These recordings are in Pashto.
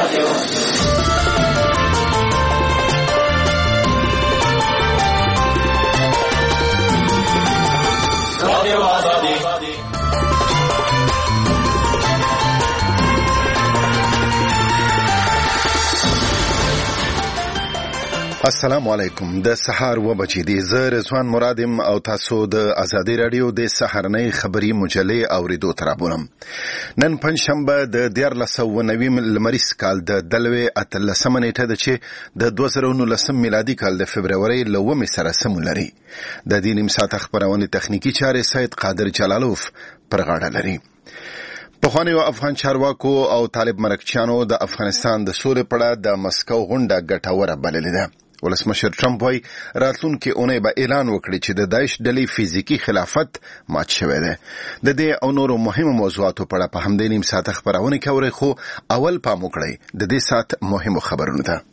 السلام علیکم. د سحر و بچی دی. زه رضوان مرادم او تاسو د ازادي رادیو د سحرنۍ خبری مجلې اوریدو ترابونم. نن پنځشنبه د 1490 لمریز کال د دلوي اتلسمه نیټه ده چې د 2019 میلادي کال د فبرवरी لومې سره سم لري. د دې نیم ساعت خبرونه تخنیکی چارې سید قادر جلالوف پر غاړه لري. پخوانیو افغان چارواکو او طالب مرکچیانو د افغانستان د سولې په اړه د مسکو غونډه ګټوره بللې ده. ولسمشر ټرمپ وايي راتلونکي اونۍ به اعلان وکړي چې د داعش ډلې فزیکی خلافت مات شوی دی. د دې او نورو مهمو موضوعاتو په اړه په همدې نیم ساعت خبرونه کوي، خو اول پام وکړئ د دې ساعت مهمو خبرونو ته.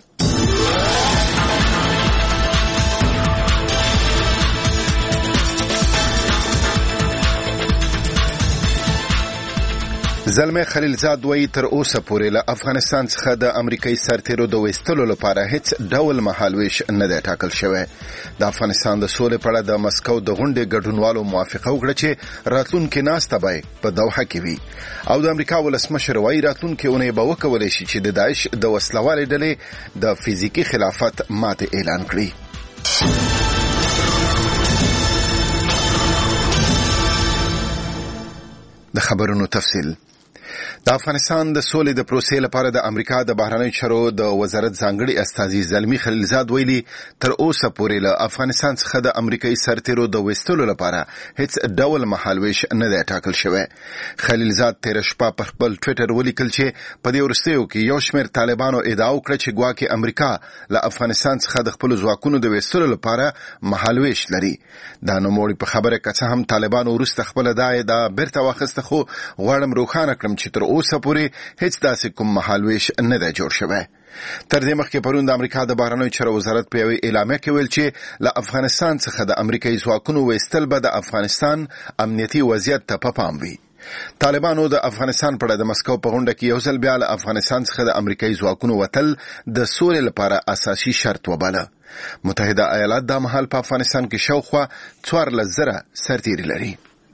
زلمه خلیلزاد وایي تر اوسه پورې له افغانستان څخه د امریکایي سرتیرو د وستلو لپاره هیڅ ډول مهالویش نه دی ټاکل شوی. د افغانستان د سولې په اړه د مسکو د غونډې ګډونوالو موافقه وکړه چې راتلونکي ناسته به په دوحه کې وي، او د امریکا ولسمشر وایي راتلونکي اونۍ به وکولای شي چې د داعش د وسلوالې ډلې د فزیکی خلافت ماته اعلان کړي. د خبرونو تفصیل. د افغانستان د سولې د پروسې لپاره د امریکا د بهرنیو چارو د وزارت ځانګړي استازي زلمی خلیلزاد ویلي تر اوسه پورې له افغانستان څخه د امریکایي سرتیرو د وستلو لپاره هیڅ ډول مهالویش نه دی ټاکل شوی. خلیلزاد تیر شپه په خپل ټویټر ولیکل چې په دې وروستیو کې یو شمېر طالبانو ادعا وکړه چې ګواکې امریکا له افغانستان څخه د خپل ځواکونو د وستلو لپاره مهالویش لري. دا نوموړي په خبره که څه هم طالبانو وروسته خپل ادعا بیرته واخیسته، خو غواړم روښانه کړم چې تر اوسه پورې هیڅ داسې کوم مهالویش نه دی جوړ شوی. تر دې مخکې پرون د امریکا د بهرنیو چارو وزارت په یوه اعلامیه کې ویل چې له افغانستان څخه د امریکایي ځواکونو ویستل به د افغانستان امنیتي وضعیت ته په پام وي. طالبانو د افغانستان په اړه د مسکو په غونډه کې یو ځل بیا له افغانستان څخه د امریکایي ځواکونو وتل د سولې لپاره اساسي شرط وباله. متحده ایالات د مهال په افغانستان کې شاوخوا 14,000 سرتیري لري.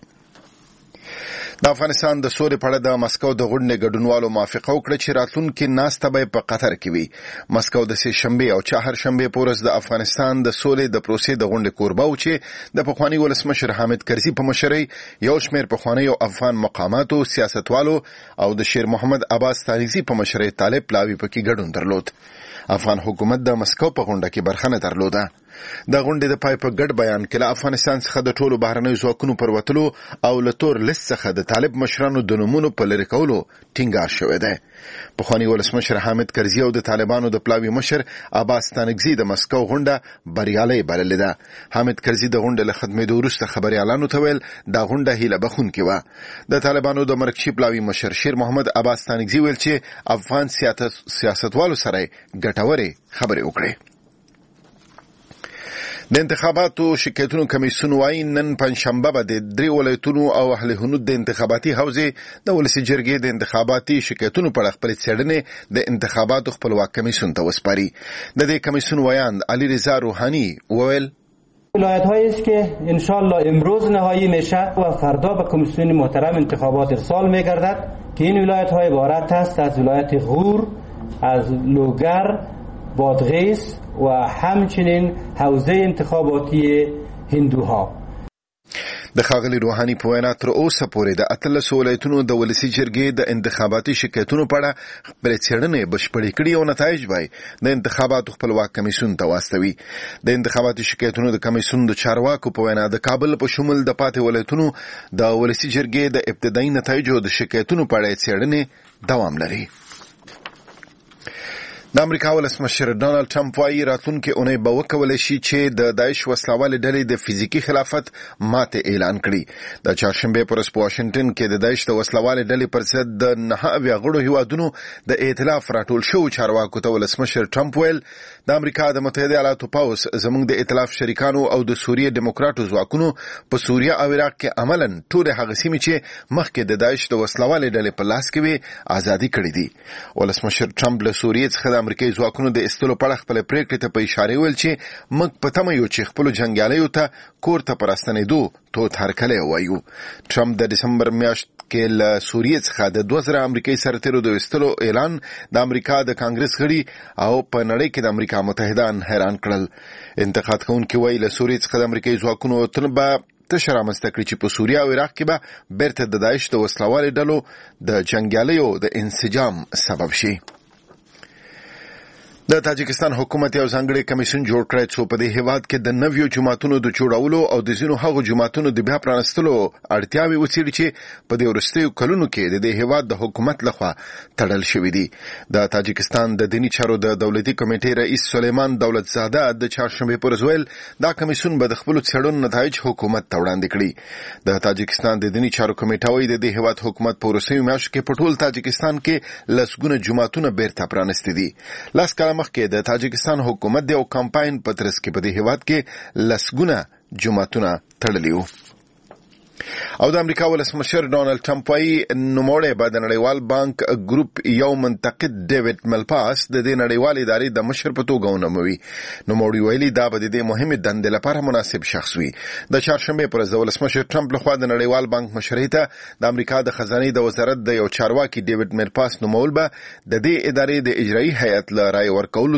د افغانستان د سولې په اړه د مسکو د غونډې ګډونوالو موافقه وکړه چې راتلونکي ناسته به په قطر کې وي. مسکو د سه شنبه او چهارشنبه په ورځ د افغانستان د سولې د پروسې د غونډې کوربه و چې د پخوانی ولسمشر حامد کرزي په مشرۍ یو شمېر پخوانی افغان مقاماتو، سیاستوالو او د شیر محمد عباس تاریخي په مشرۍ طالب پلاوی پکې ګډون درلود. افغان حکومت د مسکو په غونډه کې برخه نه درلوده. د غونډې د پای په ګډ بیان کې له افغانستان څخه د ټولو بهرنیو ځواکونو پر وتلو او له تور لیست څخه د طالب مشرانو د نومونو په لرې کولو ټینګار شوی دی. پخوانی ولسمشر حامد کرزي او د طالبانو د پلاوي مشر عباس تانکزي د مسکو غونډه بریالۍ بللې ده. حامد کرزي د غونډې له ختمېدو وروسته خبريالانو ته ویل دا غونډه هیله بخښونکې وه. د طالبانو د مرکزي پلاوي مشر شیر محمد عباس تانکزي ویل چې افغان سیاستوالو سره ګټورې خبرې وکړي. د انتخاباتو شکایتونو کمیسیون وايي نن پنځشنبه به د 3 ولایتونو او اهل هنود د انتخاباتي حوزې د ولسي جرګې د انتخاباتي شکایتونو په اړه خپل څېړنې د انتخاباتو خپلواک کمیسیون ته وسپاري. د دې کمیسیون ویاند علی رضا روحانی وویل ولایت هایی است که انشالله امروز نهایی میشه و فردا به کمیسیون محترم انتخابات ارسال میگردد که این ولایت های عبارت است از ولایت غور، از لوگر، بادغیس و همچنین حوزه انتخاباتی هندوها. د ښاغلي روحاني په وینا تر اوسه پورې د 13 ولایتونو د ولسي جرګې د انتخاباتي شکایتونو په اړه خپلې څېړنې بشپړې کړي او نتایج به د انتخاباتو خپلواک کمیسیون ته واستوي. د انتخاباتي شکایتونو د کمیسیون د چارواکو په وینا د کابل په شمول د پاتې ولایتونو د ولسي جرګې د ابتدایي نتایجو د شکایتونو په اړه څېړنې دوام لري. د امریکا ولسمشر ډانلډ ټرمپ وايي راتلونکي اونۍ به وکولای شي چې د داعش وسلوالې ډلې د فزیکی خلافت ماته اعلان کړي. د چهارشنبه پر ورځ په واشنگټن کې د داعش د وسلوالې ډلې پر ضد د 9 غړو هیوادونو د ائتلاف راټول شو چارواکو ته ولسمشر ټرمپ ویل د امریکا د متحده ایالاتو پوځ زموږ د ائتلاف شریکانو او د سوریه دیموکراتو ځواکونو په سوریه او عراق کې عملاً ټول هغه سیمې چې مخکې د داعش د وسلوالې ډلې په لاس کې وي ازادي کړې دي. ولسمشر ټرمپ له سوریه څخه امریکایي ځواکونو د استلو په اړه خپل پریکړې ته په اشاره ویل چې موږ په تمه یو چې خپل جنگیالیو ته کور ته پراستنېدو توت هرکلی وایو. ټرمپ د دسمبر میاشت کې له سوریه څخه د 2000 امریکایي سرتیرو د استلو اعلان د امریکا د کانګرس غړي او په نړۍ کې د امریکا متحدان حیران کړل. انتقاد کوونکي وایي له سوریه څخه د امریکایي ځواکونو تلبه تشه رامنځته کړي چې په سوریه او عراق کې به بیرته د داعش د وسلوالې ډلو د جنګیالیو د انسجام سبب شي. د تاجکستان حکومت یو ځانګړی کمیسیون جوړ کړی چې په دې هیواد کې د نویو جماعتونو د جوړولو او د ځینو هغو جماعتونو د بیا پرانستلو اړتیاوې وڅېړي چې په دې وروستیو کلونو کې د دې هیواد د حکومت لخوا تړل شوي دي. د تاجکستان د دینی چارو د دولتي کمیټې رئیس سلیمان دولتزاده د چهارشنبې پر ورځ ویل دا کمیسیون به د خپلو څېړنو نتایج حکومت ته وړاندې کړي. د تاجکستان د دینی چارو کمیټه وایي د دې هیواد حکومت په وروستیو میاشتو کې په ټول تاجکستان کې لسګونه جماعتونه بیرته پرانستي دي. لاس کاله مخکې د تاجکستان حکومت د یو کمپاین په ترڅ کې په دې هیواد کې لسګونه جماعتونه تړلي وو. او د امریکا ولسمشر ډانلډ ټرمپ وايي نوموړی به د نړیوال بانک ګروپ یو منتقد ډیوډ ملپاس د دې نړیوال ادارې د مشر په توګه ونوموي. نوموړی ویلي دا به د دې مهمې دندې لپاره مناسب شخص وي. د چهارشنبې پر ورځ د ولسمشر ټرمپ لخوا د نړیوال بانک مشرۍ ته د امریکا د خزانې د وزارت د یو چارواکي ډیوډ ملپاس نومول به د دې ادارې د اجرایي هیئت له رای ورکولو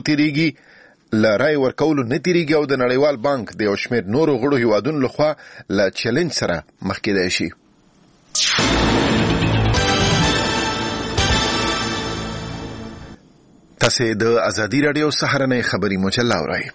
نه تیریږي او د نړیوال بانک د یو شمېر نورو غړو هیوادونو لخوا له چیلنج سره مخ کېدای شي. تاسو د ازادي رادیو سهارنۍ خبري مجله اورئ.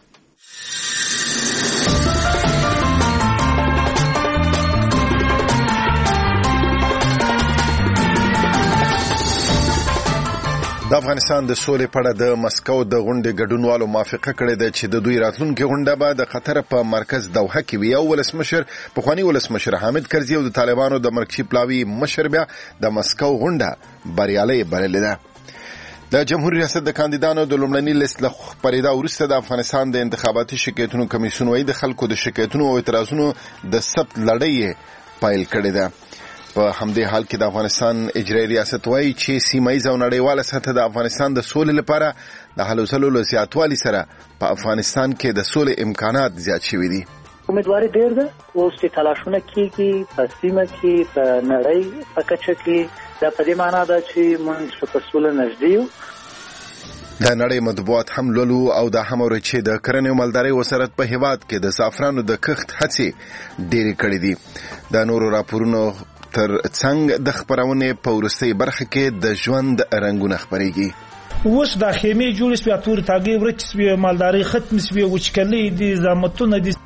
د افغانستان د سولې په اړه د مسکو د غونډې ګډونوالو موافقه کړې ده چې د دوی راتلونکي غونډه به د قطر په مرکز دوحه کې وي. او پخوانی ولسمشر حامد کرزي او د طالبانو د مرکزي پلاوي مشر بیا د مسکو غونډه بریالۍ بللې ده. د جمهوریت ریاست د کاندیدانو د لومړني لیست له خپرېدا وروسته د افغانستان د انتخاباتي شکایتونو کمیسیون وايي د خلکو د شکایتونو او اعتراضونو د ثبت لړۍ پیل کړې ده. په همدې حال کې د افغانستان اجرایي ریاست وايي چې سیمایي او نړیواله سطح د افغانستان د سولې لپاره د هلو ځلو له زیاتوالي سره په افغانستان کې د سولې امکانات زیات شوي دي. امیدواري ډېر ده اوس چې تلاشونه کېږي په سیمه کې په نړۍ په کچه کې دا په دې معنا ده چې موږ په سوله نږدې یو. د نړۍ مطبوعات هم لولو او دا هم اوري چې د کرنې او مالدارۍ وزارت په هیواد کې د زعفرانو د کښت هڅې ډېرې کړې دي. د نورو راپورونو تر څنګ د خبرونه په ورستۍ برخه کې د ژوند رنگونه خبريږي. اوس د خیمه جوړ سپیا تور تاګي ورچ سپیا مالداري ختم سپیا وچکلې دي زامتونه دي.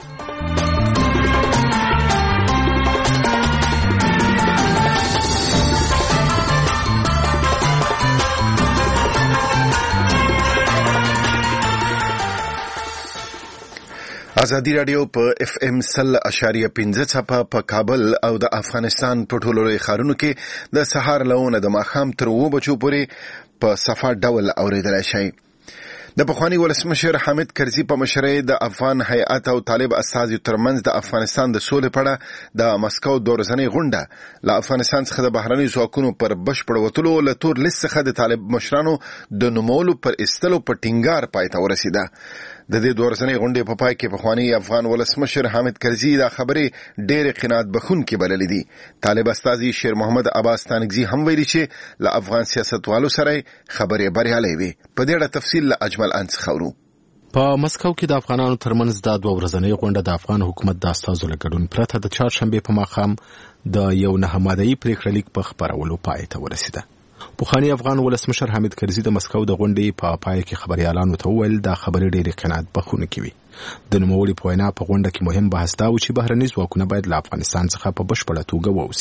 ازادي رادیو په اف ام 100.5 څپه په کابل او د افغانستان په ټولو لوی ښارونو کې د سهار لونه د ماښام تر 2 بجو پورې په صفا ډول اوریدلای شي. د پخوانی ولسمشر حامد کرزي په مشرۍ د افغان هیئات او طالب استازي ترمنځ د افغانستان د سولې په اړه د مسکو د ورځنۍ غونډه له افغانستان څخه د بهرني ځواکونو پر بشپړ وتلو له تور لیست څخه د طالب مشرانو د نومولو پر استلو په ټینګار پای ته ورسیده. د دې ورځنۍ غونډې په پای کې پخوانی افغان ولسمشر حامد کرزي دا خبرې ډېر قناعت بخښونکې بللې دي. طالب استازي شیر محمد عباس تانګزي هم ویلي چې له افغان سیاستوالو سره خبرې بریالۍ وي. په دې اړه تفصیل له اجمل انس خورو. په مسکو کې د افغانانو ترمنځ د 2 ورځنۍ غونډه د افغان حکومت د استازو له ګډون پرته د چهارشنبې په ماښام د یو نه ماده‌ای پریکړه لیک په خبرولو پای ته ورسیده. پخوانی افغان ولسمشر حامد کرزي د مسکو د غونډې په پای کې خبريالانو ته وویل دا خبرې ډېرې قناعت بخښونکې وي. د نوموړي په وینا په غونډه کې مهم بحث دا و چې بهرني ځواکونه باید له افغانستان څخه په بشپړه توګه ووځي.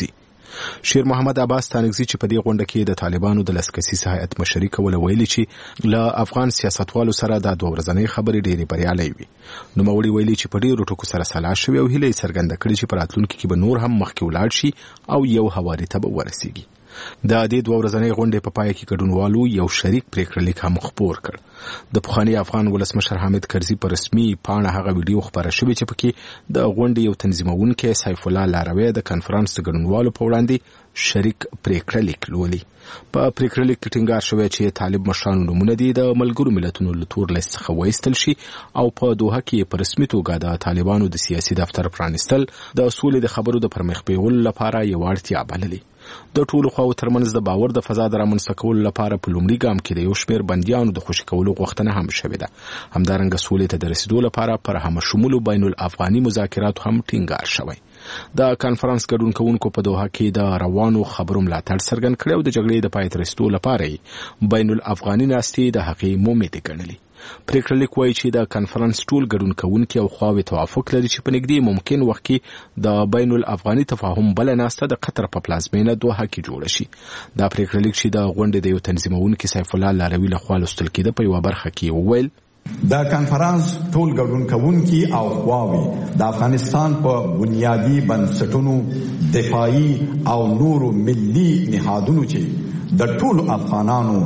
شیر محمد عباس ستانکزي چې په دې غونډه کې د طالبانو د لسکسیس هیئت مشري کوله ویلي چې له افغان سیاستوالو سره د دوه ورځنۍ خبرې ډېرې بریالۍ وي. نوموړي ویلي چې په ډېرو ټکو سره سلا شوې او هیله یې څرګنده کړې چې په راتلونکي کې به نور هم مخکې ولاړ شي او یو هواري ته به ورسیږي. د دې دوه ورځنۍ غونډې په پای کې ګډونوالو یو شریک پریکړه لیک هم خپور کړ. د پخوانی افغان ولسمشر حامد کرزي په رسمي پاڼه هغه ویډیو خبره شوې چې پکې د غونډې یو تنظیمونکی سیف الله لاروی د کنفرانس د ګډونوالو په وړاندې شریک پریکړه لیک لولي. په پریکړه لیک کې ټینګار شوی چې طالب مشرانو نمونه دي د ملګرو ملتونو له تور لیست څخه وایستل شي او په دوحه کې په رسمي توګه د طالبانو د سیاسي دفتر پرانیستل د سولې د خبرو د پرمخ بیولو لپاره یو اړتیا بللې. د ټولو خواو ترمنځ د باور د فضا د رامنځته کولو لپاره په لومړي ګام کې د یو شمېر بندیانو د خوشي کولو غوښتنه هم شوې ده. همدارنګه سولې ته د رسیدو لپاره پر همشمولو بین الافغاني مذاکراتو هم ټینګار شوی. د کانفرنس ګډون کوونکو په دوحه کې د روانو خبرو ملاتړ څرګند کړی او د جګړې د پای ته رسیدو لپاره بین الافغاني ناستې د حقیقي مومې ګڼلې. پریکړه لیک وایي چې د کانفرنس ټول ګډون کوونکي او خواوې توافق لري چې په نږدې ممکن وخت کې د بین الافغاني تفاهم بل ناسته د قطر په پلازمینه دوحه کې جوړه شي. دا پریکړه لیک چې د غونډې د یو تنظیمونکي سیف الله لاروی لخوا لوستل کېده په یوه برخه کې وویل د کانفرنس ټول ګډون کوونکي او خواوې د افغانستان په بنیادی بنسټونو دفاعي او نورو ملي نهادونو چې د ټولو افغانانو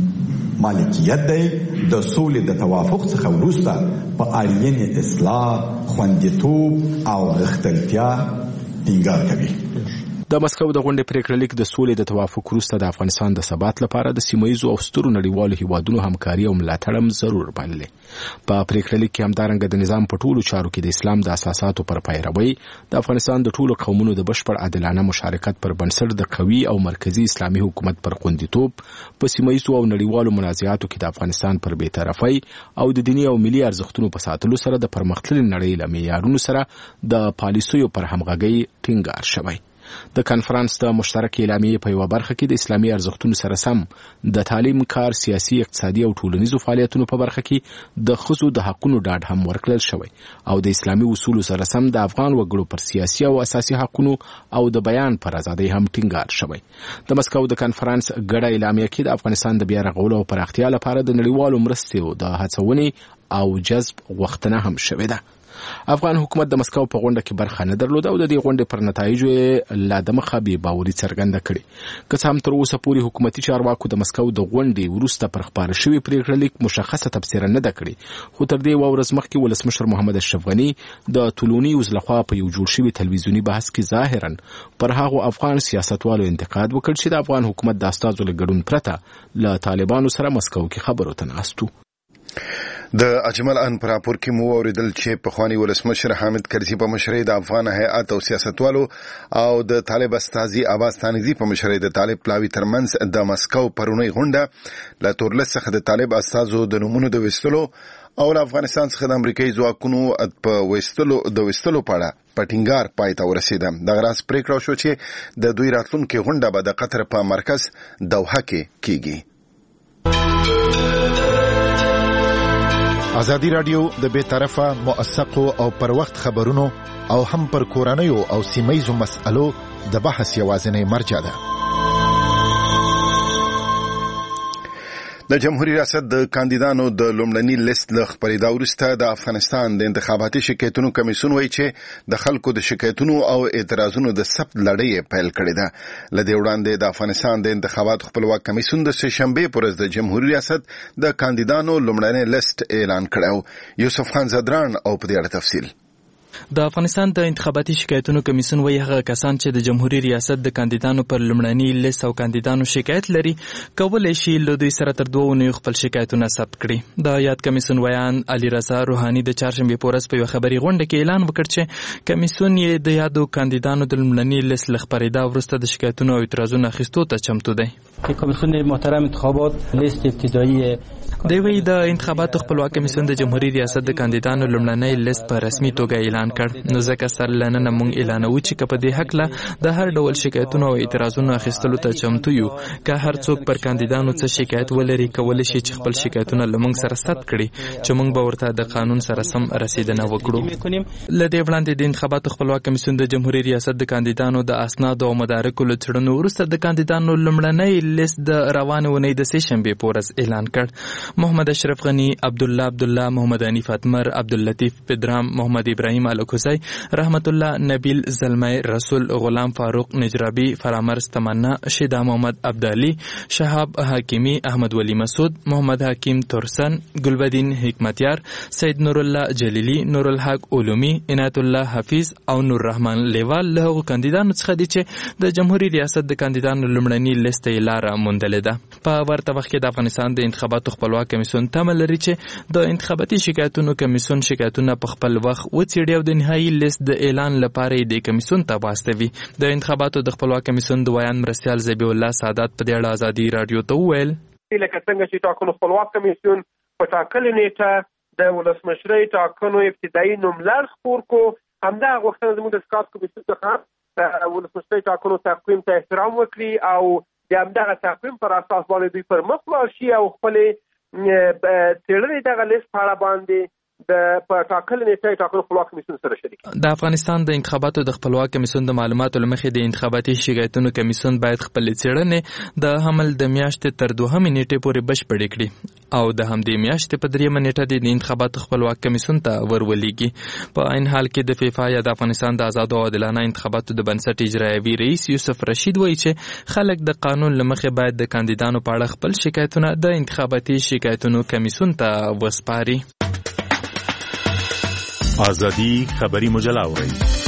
مالکیت دی د سولې د توافق څخه وروسته په اړین اصلاح، خوندیتوب او غښتلتیا ټینګار کوي. د مسکو د غونډې پریکړه لیک د سولې د توافق وروسته د افغانستان د ثبات لپاره د سیمه‌ییزو او سترو نړیوالو هیوادونو همکاري او ملاتړ هم ضرور بللی. په پریکړه لیک کې همدارنګه د نظام په ټولو چارو کې د اسلام د اساساتو پر پیروي، د افغانستان د ټولو قومونو د بشپړ عادلانه مشارکت پر بنسټ د قوي او مرکزی اسلامي حکومت پر خوندیتوب، په سیمه‌ییزو او نړیوالو منازعاتو کې د افغانستان پر بی‌طرفۍ او د دیني او ملي ارزښتونو په ساتلو سره د پرمختللي نړۍ له معیارونو سره د پالیسیو پر همغږۍ ټینګار شوی. د کانفرنس د مشترک اعلامیې په یوه برخه کې د اسلامي ارزښتونو سره سم د تعلیم، کار، سیاسي، اقتصادي او ټولنیزو فعالیتونو په برخه کې د ښځو د حقونو ډاډ هم ورکړل شوی او د اسلامي اصولو سره سم د افغان وګړو پر سیاسي او اساسي حقونو او د بیان پر ازادۍ هم ټینګار شوی. د مسکو د کانفرنس ګډه اعلامیه کې د افغانستان د بیا رغولو او پراختیا لپاره د نړیوالو مرستو د هڅونې او جذب غوښتنه هم شوې ده. افغان حکومت د مسکو په غونډه کې برخه نه درلوده او د دې غونډې پر نتایجو یې لا دمخه بې باوري څرګنده کړې. که څه هم تر اوسه پورې حکومتي چارواکو د مسکو د غونډې وروسته پر خپاره شوي پریکړه لیک مشخصه تبصره نه ده کړې، خو تر دې یوه ورځ مخکې ولسمشر محمد اشرف غني د طولوني لخوا په یو جوړ شوي تلویزیوني بحث کې ظاهرا پر هغو افغان سیاستوالو انتقاد وکړ چې د افغان حکومت د استازو له ګډون پرته له طالبانو سره مسکو کې خبرو ته ناست وو. د اجمل ان پر راپور کې مو اوریدل چې پخوانی ولسمشر حامد کرزي په مشرۍ د افغان هیئات او سیاستوالو او د طالب استازي عباس ستانکزي په مشرۍ د طالب پلاوي ترمنځ د مسکو پرونی غونډه له تورلس څخه د طالب استازو د نومونو د وستلو او له افغانستان څخه د امریکایي ځواکونو په وستلو په اړه په ټینګار پای ته ورسېده. دغه راز پریکړه شو چې د دوی راتلونکې غونډه به د قطر په مرکز دوحه کې کیږي. ازادي رادیو د بے طرفه، موثقو او پر وخت خبرونو او هم پر کورنیو او سیمه‌ییزو مسألو د بحث یوازینی مرجع ده. د جمهوریت ریاست د کاندیدانو د لومړني لیست له خپرېدا وروسته د افغانستان د انتخاباتي شکایتونو کمیسیون وایي چې د خلکو د شکایتونو او اعتراضونو د ثبت لړۍ پیل کړې ده. له دې وړاندې د افغانستان د انتخاباتو خپلواک کمیسیون د سهشنبې په ورځ د جمهوریت ریاست د کاندیدانو لومړنی لیست اعلان کړی. یوسف خان زدران او په دې اړه تفصیل. د افغانستان د انتخاباتي شکایتونو کمیسیون وایي هغه کسان چې د جمهوریت ریاست د کاندیدانو پر لومړني لیست او کاندیدانو شکایت لري کولی شي له دوی سره تر 2 اونیو خپل شکایتونه ثبت کړي. د یاد کمیسیون ویان علي رضا روحاني د چهارشنبې په ورځ په یوه خبري غونډه کې اعلان وکړ چې کمیسیون یې د یادو کاندیدانو د لومړني لیست له خپرېدا وروسته د شکایتونو او اعتراضونو اخیستو ته چمتو دی. کمیسیون محترم انتخابات لیست ابتدایی کار. دوی د انتخاباتو خپلواک کمیسیون د جمهوریت ریاست د کاندیدانو لومړنی لیست په رسمي توګه اعلان کړ. نو ځکه سره لننه موږ اعلانوو چې په دې حق له د هر ډول شکایتونو او اعتراضونو اخیستلو ته چمتو یو. که هر څوک پر کاندیدانو څه شکایت ولري کولی شي چې خپل شکایتونه له موږ سره ثبت کړي چې موږ به ورته د قانون سره سم رسیدنه وکړو. له دې وړاندې د انتخاباتو خپلواک کمیسیون د جمهوریت ریاست د کاندیدانو د اسنادو او مدارکو له څېړنو وروسته د کاندیدانو لومړنی لیست د روانې اونۍ د سې شنبې په ورځ اعلان کړ. محمد اشرف غني، عبدالله، محمد حنیف اتمر، عبداللطیف پدرام، محمد ابراهیم الکوزی، رحمت الله، نبیل زلمی، رسول، غلام فاروق نجرابی، فرامرز تمنا، شیدا محمد عبدالي، شهاب حکیمی، احمد ولی مسعود، محمد حکیم ترسن، گلبدین حکمتیار، سید نور الله جلیلی، نور الحق علومی، عنایت الله حفیظ او نور رحمان لیوال له هغو کاندیدانو څخه دي چې د جمهوریت ریاست د کاندیدانو لومړني لیست یې لاره موندلې ده. په ورته وخت کې د افغانستان د انتخاباتو خپلواک کمیسیون تمه لري چې د انتخاباتي شکایتونو کمیسیون شکایتونه په خپل وخت وڅېړي او د نهایي لیست د اعلان لپاره یې د کمیسیون ته واستوي. د انتخاباتو د خپلواک کمیسیون د ویان مرستیال ذبیح الله سعادت په دې اړه ازادي راډیو ته وویل لکه څنګه چې ټاکنو خپلواک کمیسیون په ټاکلې نیټه د ولسمشرۍ ټاکنو ابتدایي نوملړ خپور کو، همدغه غوښتنه زموږ د اسقاط کمیسیون څخه د ولسمشرۍ ټاکنو تقویم ته احترام وکړي او د همدغه تقویم پر اساس باندې دوی پر مخ لاړ شي او خپلې څېړنې دغه لیست په اړه باندې په ټاکلې نیټه ټاکنو خپلواک کمیسیون سره شریک. د افغانستان د انتخاباتو د خپلواک کمیسیون د معلوماتو له مخې د انتخاباتي شکایتونو کمیسیون باید خپلې څېړنې د حمل د میاشتې تر 2مې نیټې پورې بشپړې کړي او د همدې میاشتې په 3مه نیټه د انتخاباتو خپلواک کمیسیون ته ورولېږي. په عین حال کې د فیفا یا د افغانستان د آزادو او عادلانه انتخاباتو د بنسټ اجرایوي رئیس یوسف رشید وایي چې خلک د قانون له مخې باید د کاندیدانو په اړه خپل شکایتونه د انتخاباتي شکایتونو کمیسیون ته وسپاري. ازادي خبری مجله اورئ.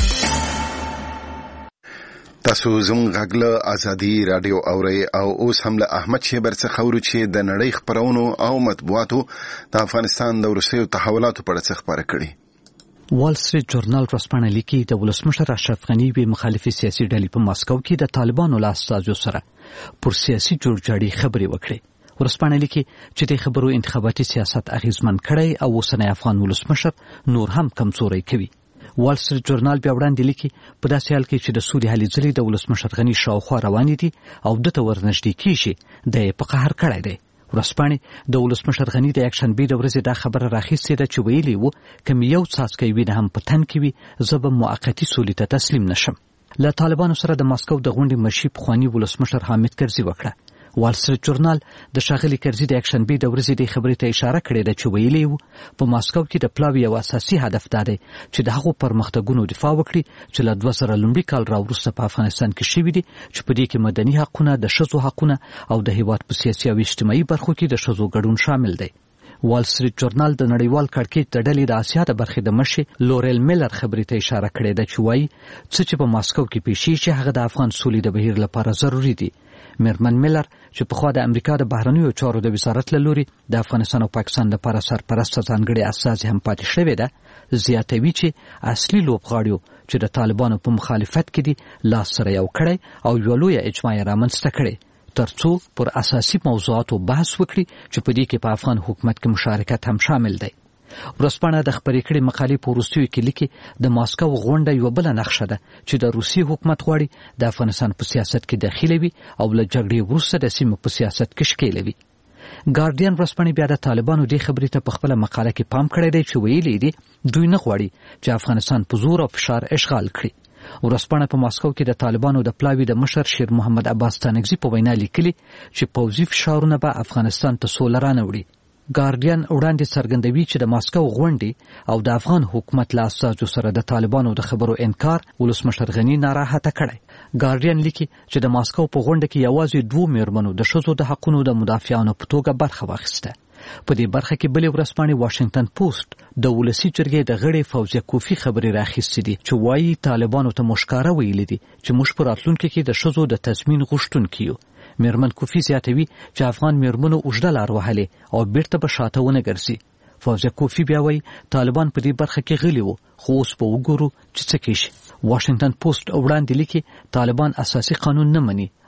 تاسو زموږ غږ له ازادي راډیو اورئ او اوس هم له احمد شیبر څخه اورو چې د نړۍ خپرونو او مطبوعاتو د افغانستان د وروستیو تحولاتو په اړه څه خبره کړي. وال سټریټ جورنال ورځپاڼه لیکي د ولسمشر اشرف غني وی مخالفي سیاسي ډلې په ماسکو کې د طالبانو له استازو سره پر سیاسي جوړجاړي خبرې وکړي. ورځپاڼه لیکي چې د خبرو انتخاباتي سیاست اغیزمن کړي او اوسنی افغان ولسمشر نور هم کمزوري کوي. وال سټریټ جورنال بیا وړاندې لیکي په داسې حال کې چې د سولې هلې ځلې د ولسمشر غني شاوخوا روانې دي او دته ورنږدې کیږي د په قهر کړی دی. ورځپاڼې د ولسمشر غني د یکشنبې د ورځې دا خبره راخیستې ده چې ویلي وو کوم یو څاڅکی وینه هم په تن کې وي زه به موقتي سولې ته تسلیم نشم. له طالبانو سره د ماسکو د غونډې مشر پخوانی ولسمشر حامد کرزي وکړه. وال سټریټ جورنال د ښاغلي کرزي د یکشنبې د ورځې د خبرې ته اشاره کړې ده چې ویلي وو په ماسکو کې د پلاوي یو اساسي هدف دا دی چې د هغو پرمختګونو دفاع وکړي چې له 2000 لومړي کال راوروسته په افغانستان کې شوي دي چې په دې کې مدني حقونه، د ښځو حقونه او د هیواد په سیاسي او اجتماعي برخو کې د ښځو ګډون شامل دی. وال سټریټ جورنال د نړیوال کړکېچ د ډلې د اسیا د برخې د مشر لورل میلر خبرې ته اشاره کړې ده چې وایي څه چې په ماسکو کې پیښیږي هغه د افغان سولې د بهیر لپاره ضروري دي. میرمن میلر چې پخوا د امریکا د بهرنیو چارو د وزارت له لوري د افغانستان او پاکستان لپاره سرپرسته ځانګړې استازي هم پاتې شوې ده زیاتوي چې اصلي لوبغاړي چې د طالبانو په مخالفت کې دي لاس سره یو کړی او یو لویه اجماع رامنځته کړې ترڅو پر اساسي موضوعاتو بحث وکړي چې په دې کې په افغان حکومت کې مشارکت هم شامل دی. ورځپاڼه د خبرې کړې مقالې په وروستیو کې لیکي د ماسکو غونډه یو بل نقشه ده چې د روسي حکومت غواړي د افغانستان په سیاست کې داخلي وي او له جګړې وروسته د سیمې په سیاست کې ښکېلوي. ګارډین ورځپاڼه بیا د طالبانو د خبرې ته په خپل مقاله کې پام کړی دی چې ویلي دي دوی نه غواړي چې افغانستان په زور او فشار اشغال کړي. ورځپاڼه په ماسکو کې د طالبانو د پلاوي د مشر شیر محمد عباس تانکزي په وینا لیکلي چې پوځي فشارونه به افغانستان ته سوله رانوړي. ګارډین وړاندې څرګندوي چې د ماسکو غونډې او د افغان حکومت له استازو سره د طالبانو د خبرو انکار ولسمشر غني ناراحته کړی. ګارډین لیکي چې د ماسکو په غونډه کې یوازې 2 میرمنو د ښځو د حقوقو د مدافعانو په توګه برخه واخیسته. په دې برخه کې بلې ورځپاڼې واشنگټن پوسټ د ولسی جرګې د غړي فوزیه کوفی خبرې راخیستې دي چې وایي طالبانو ته مشکاره ویلي دي چې موږ په راتلونکي کې د ښځو د تضمین غوښتونکي یو. میرمن کوفی زیاتوي چې افغان میرمنو اوږده لار وهلې او بیرته به شاته ونه ګرځي. فوزیه کوفی بیا وایي طالبان په دې برخه کې غلي وو خو اوس به وګورو چې څه کیږي. واشنگټن پوسټ وړاندې لیکي طالبان اساسي قانون نه مني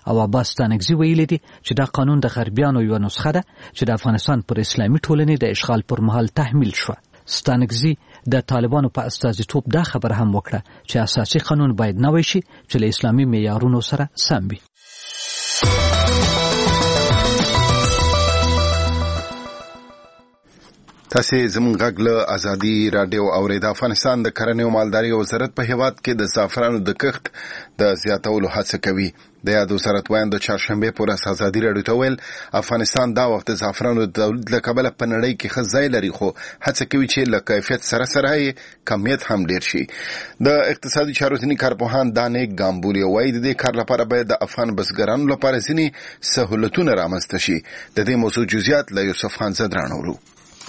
او عباس ستانکزي ویلي دي چې دا قانون د غربیانو یو نسخه ده چې د افغانستان پر اسلامي ټولنې د اشغال پر مهال تحمیل شوه. ستانکزي د طالبانو په استازیتوب دا خبر هم وکړه چې اساسي قانون باید نوی شي چې له اسلامي معیارونو سره سم وي. تاسې زموږ غږ له ازادي راډیو اورئ. د افغانستان د کرنې او مالدارۍ وزارت په هیواد کې د زعفرانو د کښت د زیاتولو هڅه کوي. د یاد وزارت وایي د چهارشنبه پر ورځ ازادي راډیو ته ویل افغانستان دا وخت د زعفرانو د تولید له کبله په نړۍ کې ښه ځای لري، خو هڅه کوي چې له کیفیت سره سره یې کمیت هم ډیر شي. د اقتصادي چارو ځینې کارپوهان دا نیک ګام بولي او وایي د دې کار لپاره باید د افغان بزګرانو لپاره ځینې سهولتونه رامنځته شي. د دې موضوع جزئیات له یوسف خان زدران اورو.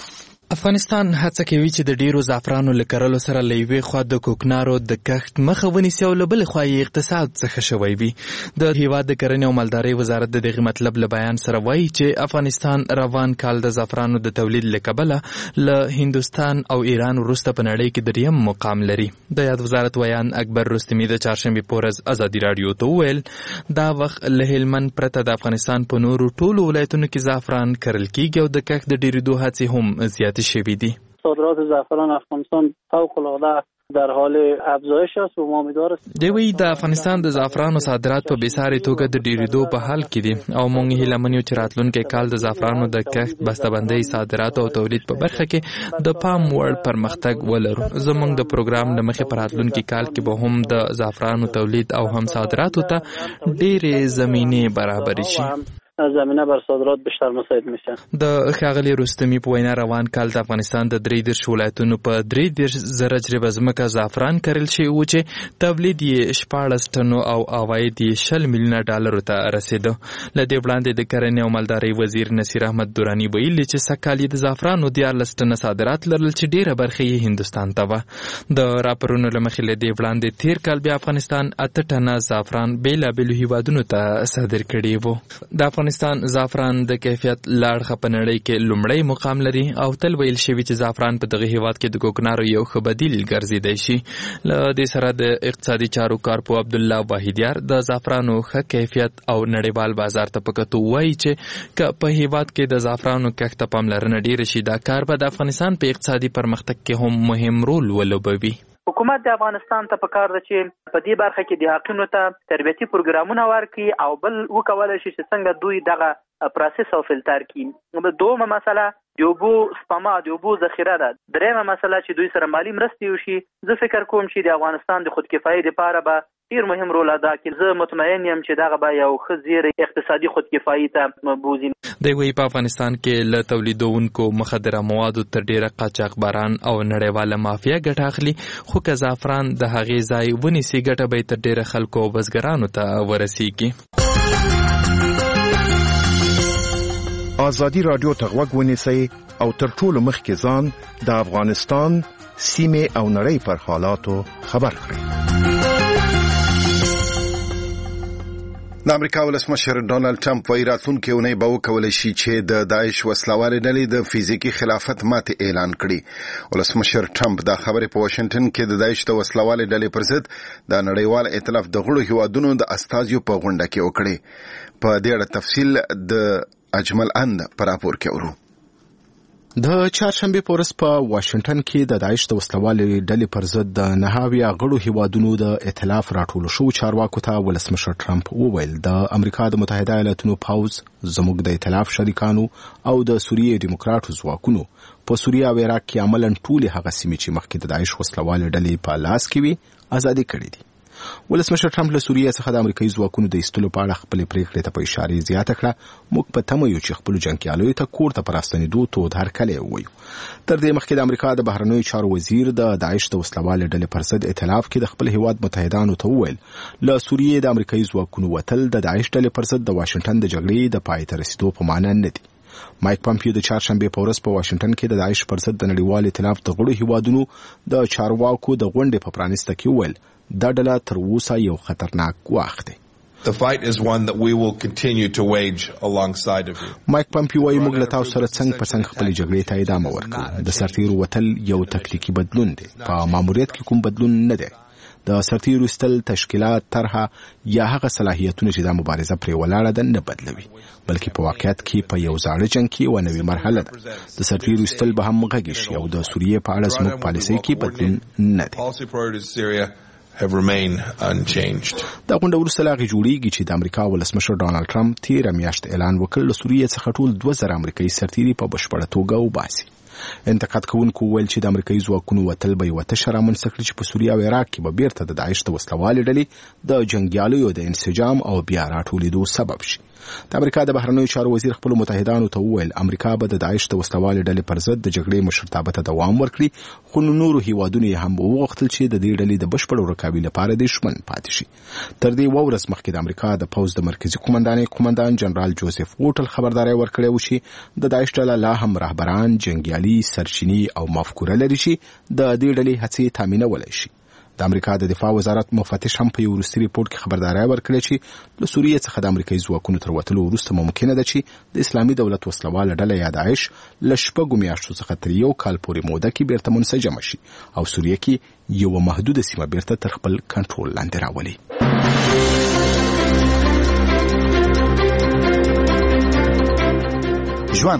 افغانستان هڅه کوي چې د ډیرو زعفرانو لکرلو سره له یوې خوا د کوکنارو د کښت مخه ونیسي او له بلې خوا یې اقتصاد څخه شوی وي. د هیواد د کرنې او مالدارۍ وزارت د دغه مطلب له بیان سره وایي چې افغانستان روان کال د زعفرانو د تولید له کبله له هندوستان او ایران وروسته په نړۍ کې دریم مقام لري. د یاد وزارت ویان اکبر رستمی د چهارشنبې په ورځ ازادي راډیو ته وویل دا وخت له هلمند پرته د افغانستان په نورو ټولو ولایتونو کې زعفران کرل کیږي او د کښت د ډیریدو هڅې هم زیات شوی دي. صادرات زعفران افغانستان فوق‌العاده در حال افزایش است و ما امیدواریم دوی د افغانستان د زعفرانو صادرات په بیسارې توګه د ډیریدو په حال کې دي او موږ هیله منو چې راتلونکي کال د زعفرانو د کښت بسته‌بندۍ صادرات او تولید په برخه کې د پام وړ پرمختګ ولرو. زموږ د پروګرام له مخې په راتلونکي کال کې به هم د زعفرانو تولید او هم صادراتو ته ډېرې زمینې برابرې شي. زمینه بر صادرات بیشتر مساعد میشه. د ښاغلي رستمی په وینا روان کال د افغانستان د 33 ولایتونو په 33,000 جریبه ځمکه زعفران کرل شوی و چې تولید یې 14 ټنو او عواید یې 20 میلیونه ډالرو ته رسیده. له دې وړاندې د کرنې او مالدارۍ وزیر نصیر احمد درانی ویلي چې سږکال یې د زعفرانو 14 ټنه صادرات لرل چې ډیره برخه یې هندوستان ته وه. د راپورونو له مخې له دې وړاندې تیر کال بیا افغانستان 8 ټنه زعفران بیلابیلو هیوادونو ته صادر کړي وو. د افغانستان زعفران د کیفیت لاړخه په نړۍ کې لومړی مقام لري او تل ویل شوی چې زعفران په دغه هیواد کې د کوکنارو یو ښه بدیل ګرځیدای شي. له دې سره د اقتصادي چارو کارپو عبدالله واحدیار د زعفرانو ښه کیفیت او نړیوال بازار ته په کتو وایي چې که په هیواد کې د زعفرانو کښت ته پاملرنه ډیره شي دا کار به د افغانستان په اقتصادي پرمختګ کې هم مهم رول ولوبوي. حکومت د افغانستان ته پکار ده چې په دې برخه کې د حقونو ته تربیتي پروګرامونه ورکړي او بل وکولای شي چې څنګه دوی دغه پروسس او فلټر کړي. دویمه مسله د اوبو سپما د اوبو ذخیره ده. دریمه مسله چې دوی سره مالی مرستې وشي. زه فکر کوم چې د افغانستان د خودکفایۍ لپاره به ډیر مهم رول ادا کړي. زه مطمئن یم چې دغه به یو ښه زیری اقتصادي خودکفایۍ ته بوځي. دی وایي په افغانستان کې له تولیدونکو مخدره موادو تر ډیره قاچاقبران او نړیواله مافیا ګټه اخلي، خو که زعفران د هغې ځای ونیسي ګټه به تر ډیره خلکو او بزګرانو ته ورسیږي. ازادي راډیو ته غوږ ونیسئ او تر ټولو مخکې ځان د افغانستان سیمې او نړۍ پر حالاتو خبر کړئ. د امریکا ولسمشر ډونالد ټرمپ وايي راتلونکي اونۍ به وکولای شي چې د داعش وسلوالې ډلې د فزیکي خلافت ماتې اعلان کړي. ولسمشر ټرمپ دا خبرې په واشنگټن کې د داعش د وسلوالې ډلې پر ضد د نړیوال ائتلاف د غړو هیوادونو د استازیو په غونډه کې وکړي. په دې اړه تفصیل د اجمل اند پر راپور کې ورو. د چهارشنبه په ورځ په واشنگټن کې د داعش د وسلوالې ډلې پر ضد د 9 غړو هیوادونو د ائتلاف راټول شو چارواکو ته ولسمشر ټرمپ وویل د امریکا د متحده ایالاتونو پوز زموږ د ائتلاف شریکانو او د سوریې دیموکراتو ځواکونو په سوریه او عراق کې عملاً ټول هغه سیمې چې مخکې د داعش وسلوالې ډلې په لاس کې وي آزادي کړې دي. ولسمشر ټرمپ له سوریې څخه د امریکایي ځواکونو د ایستلو په اړه خپل پریکړې ته په اشاره زیاته کړه. موږ په تمه یو چې خپل جنګیالیو ته کور ته پراستنېدو تود هرکلی ووایو. تر دې مخکې د امریکا د بهرنیو چارو وزیر د داعش د وسلوالې ډلې پر ضد ائتلاف کې د خپل هیواد متحدانو ته وویل له سوریې د امریکایي ځواکونو وتل د داعش ډلې پر ضد د واشنگټن د جګړې د پای ته رسیدو په معنا نه دي. مایک پامپیو د چهارشنبه په ورځ په واشنگټن کې د داعش پر ضد د نړیوال ائتلاف د غړو هیوادونو د چارواکو د غونډې په پرانیسته کې وویل دا ډله تر اوسه یو خطرناک وخت دی. The fight is one that we will continue to wage alongside of you. مایک پامپیو وايي موږ له تاسو سره څنګه په څنګه خپل جګړې ته ادامه ورکوو. د سرتیرو وتل یو تکتیکي بدلون دی. په ماموریت کې کوم بدلون نه دی. د سرتیرو ایستل تشکیلات طرحه یا هغه صلاحیتونه چې د مبارزه پرې ولاړه ده نه بدلوي، بلکې په واقعیت کې په یو زاړه جنگ کې و نوې مرحله ده. د سرتیرو ایستل به هم غږی شي او د سوریې په اړه زموږ پالیسۍ کې بدلون نه دی. دا غونډه وروسته له هغې جوړیږي چې د امریکا ولسمشر ډانلډ ټرمپ تېره میاشت اعلان وکړ له سوریې څخه ټول 2000 امریکایي سرتیري په بشپړه توګه وباسي. انتقاد کوونکو ویل چې د امریکایي ځواکونو وتل به یوه تشه رامنځته کړي چې په سوریه او عراق کې به بیرته د داعش د وسلوالې ډلې د جنګیالیو د انسجام او بیا راټولېدو سبب شي. د امریکا د بهرنیو چارو وزیر خپلو متحدانو ته وویل امریکا به د داعش د وسلوالې ډلې پر ضد د جګړې مشرتابه ته دوام ورکړي، خو نورو هیوادونو یې هم وغوښتل چې د دې ډلې د بشپړو رکابي لپاره د ژمن پاتې شي. تر دې ورځ مخکې د امریکا د پوځ د مرکزي قومندان جنرال جوزف ووټل خبرداری ورکړی و چې د داعش ډله لا هم رهبران، جنګیالي، سرچینې او مفکوره لري چې د دې ډلې هڅې تامینولی شي. د امریکا د دفاع وزارت مفتش هم په یو وروستي ریپورت کې خبرداری ورکړی چې له سوریې څخه د امریکایي ځواکونو تر وتلو وروسته ممکنه ده چې د اسلامي دولت وسلواله ډله یا داعش له 6 میاشتو څخه تر 1 کال پورې موده کې بیرته منسجمه شي او سوریې کې یو محدوده سیمه بیرته تر خپل کنټرول لاندې راولي. ژوند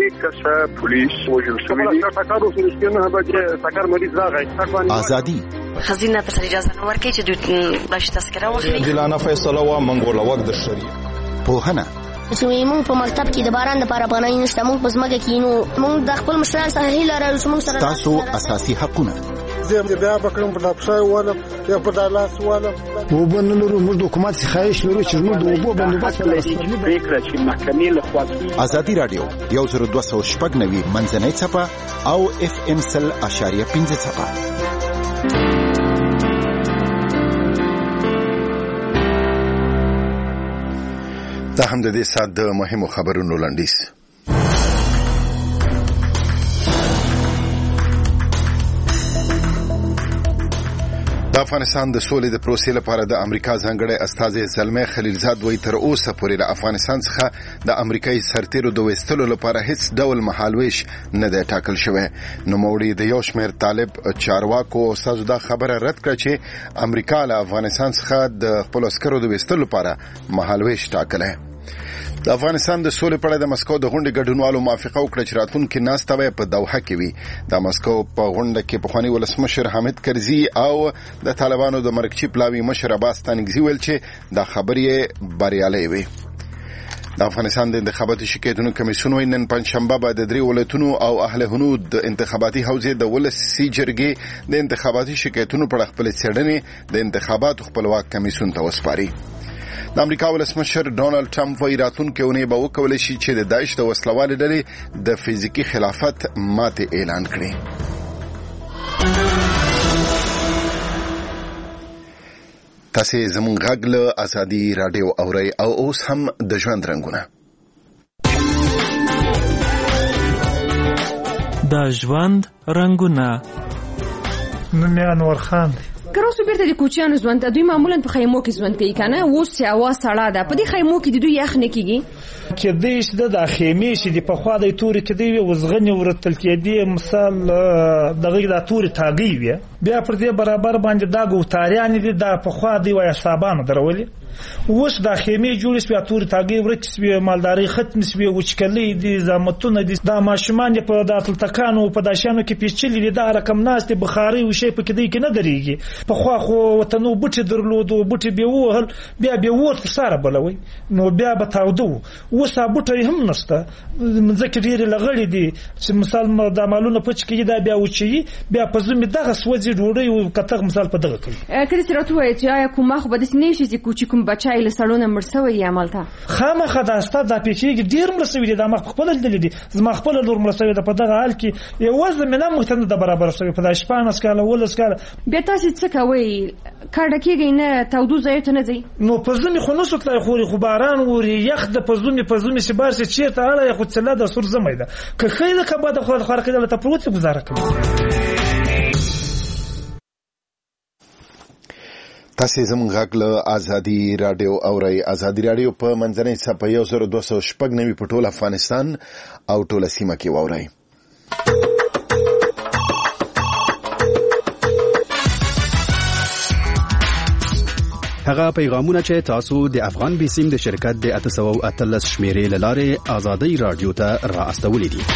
ازادي خزینه په اجازه نه ورکړي چې دوی باش تذکره واخلي. دلانه فیصله وا منګوله وخت د شریعه پوهنه موږ په مکتب کې د باران لپاره افغانۍ نشته، موږ په ځمکه کې نو موږ د خپل مشرانو څخه هیله لرو چې موږ سره تاسو اساسي حقونه زه بیا بکرم په دپښای والا یا په دالاس والا وبنلرو موږ د حکومت خواهش لرو چې موږ د وبو بندوبست فکر چې محکمې له خوا ازادي رادیو 10290 منځنۍ چپه او FM 100.5 چپه. دا هم د دې سات د مهمو خبرونو لنډیز. د افغانستان د سولې د پروسې لپاره د امریکا ځانګړی استازی زلمی خلیلزاد وایي تر اوسه پورې له افغانستان څخه د امریکایي سرتیرو د ویستلو لپاره هیڅ ډول مهالویش نه دی ټاکل شوی. نوموړي د یو شمېر طالب چارواکو استازو دا خبره رد کړه چې امریکا له افغانستان څخه د خپلو عسکرو د ویستلو لپاره مهالویش ټاکلی. د افغانستان د سولې په اړه د مسکو د غونډې ګډونوالو موافقه وکړه چې راتلونکې ناسته به په دوحه کې وي. د مسکو په غونډه کې پخواني ولسمشر حامد کرزي او د طالبانو د مرکزي پلاوي مشر عباس ستانکزي ویل چې دا خبرې بریالۍ وي. د افغانستان د انتخاباتي شکایتونو کمیسیون وايي نن پنځشنبه به د 3 ولایتونو او اهل هنود د انتخاباتي حوزې د ولسي جرګې د انتخاباتي شکایتونو په اړه خپل څېړنې د انتخاباتو خپلواک کمیسیون ته وسپاري. د امریکا ولسمشر ډانلډ ټرمپ وايي راتلونکې اونۍ به وکولی شي چې د داعش د وسلوالې ډلې د فزیکي خلافت ماتې اعلان کړي. تاسې زموږ غږ له ازادي راډیو اورئ او اوس هم د ژوند رنګونه. د ژوند رنګونه. نوم یې انور خان دی. که اوس بیرته د کوچیانو ژوند ته دوی معمولا په خیمو کې ژوند کوي کنه، اوس هوا سړه ده، په دې خیمو کې د دوی یخ نه کیږي کېدای شي د خیمې چې د پخوا د تورې کېدی وي وزغنې ورتل کېدی مثال دغه د تورې تاګي وي بیا پر دې برابر باندې دا ګوتاریان دي د پخوا دی وای حسابانه درولې اوس د خیمې جوړې سوي تورې تاګي ورک سوي مالداري ختم سوي وچکلې دي زامتونه دي د ماشومان په داتل تکانو په داشانو کې پیچلې دي دا رقم ناس دي بخاري او شی په کې دی کې نه دريږي پخوا خو وطنو بوټي درلودو بوټي به وهل بیا به ورته سره بلوي نو بیا به تاودو اوس بوټي هم نشته ځکه ډېر لغړې دي چې مثال د مالونو پچ کې دا بیا وچی بیا په زمي دغه سوځي ډوړې او کته مثال په دغه کوي کله چې راته وایي چې آیا کومه خو به د سنې شي چې کوم بچای له سړونه مرسوي یا عملته خامخا دا ستاد د پیچېږي ډېر مرسوي دي د مخ خپل دي زما خپل لور مرسوي د په دغه حال کې یو زمينه مهتنه د برابر سوي په د شپانس کاله ولس کاله بیا تاسو څه کوي کارډ کېږي نه تاودو ځای ته نه ځي نو په زمي خو نو ستلای خوري خو باران وري یخ د په زمي چې بار چې چیرته اړه خو څلا د سر زمي ده که خیره کبه د خو خارق د ته پروت گزاره کوي تاسې زموږ غږ له ازادي راډیو اورئ. ازادي راډیو په منځنۍ څپه 1290 په ټول افغانستان او ټوله سیمه کې واورئ. هغه پیغامونه چې تاسو د افغان بیسیم د شرکت د 813 شمیرې لاره آزادۍ رادیو ته را استولې دي.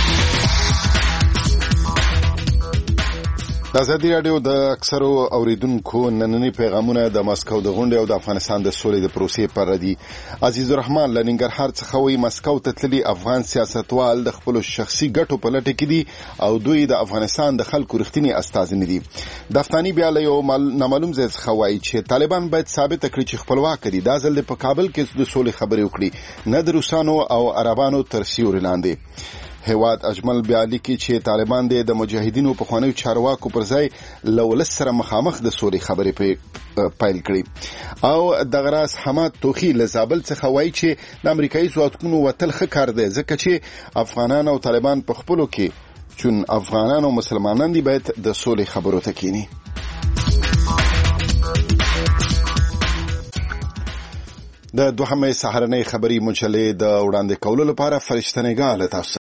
د ازادي رادیو د اکثرو اوریدونکو نننی پیغامونه د مسکو د غونډې او د افغانستان د سولې د پروسې پر دي. عزیز الرحمن لننګرهار څخه وایي مسکو ته تللي افغان سیاستوال د خپل شخصي ګټو په لټه کې دي او دوی د افغانستان د خلکو رښتینی استازي نه دي. د افغاني بیا له یو نامعلوم ځای څخه وایي چې طالبان باید ثابت کړي چې خپلواک دي. دا ځل په کابل کې د سولې خبرې وکړي، نه د روسانو او عربانو تر سیوري لاندې. هیواد اجمل بیا لیکي چې طالبان د مجاهدینو په خوانیو چارواکو پر ځای له ولس سره مخامخ د سولې خبرې پیل کړي. او د غراس حماد توخی له زابل څخه وایي چې د امریکایي ځواکونو وتل ښه کار دی ځکه چې افغانان او طالبان په خپلو کې چون افغانان او مسلمانان دي باید د سولې خبرو ته کینی. د دوهمې سهارنۍ خبري مجلې د وړاندې کولو لپاره فرشتنګال تاسو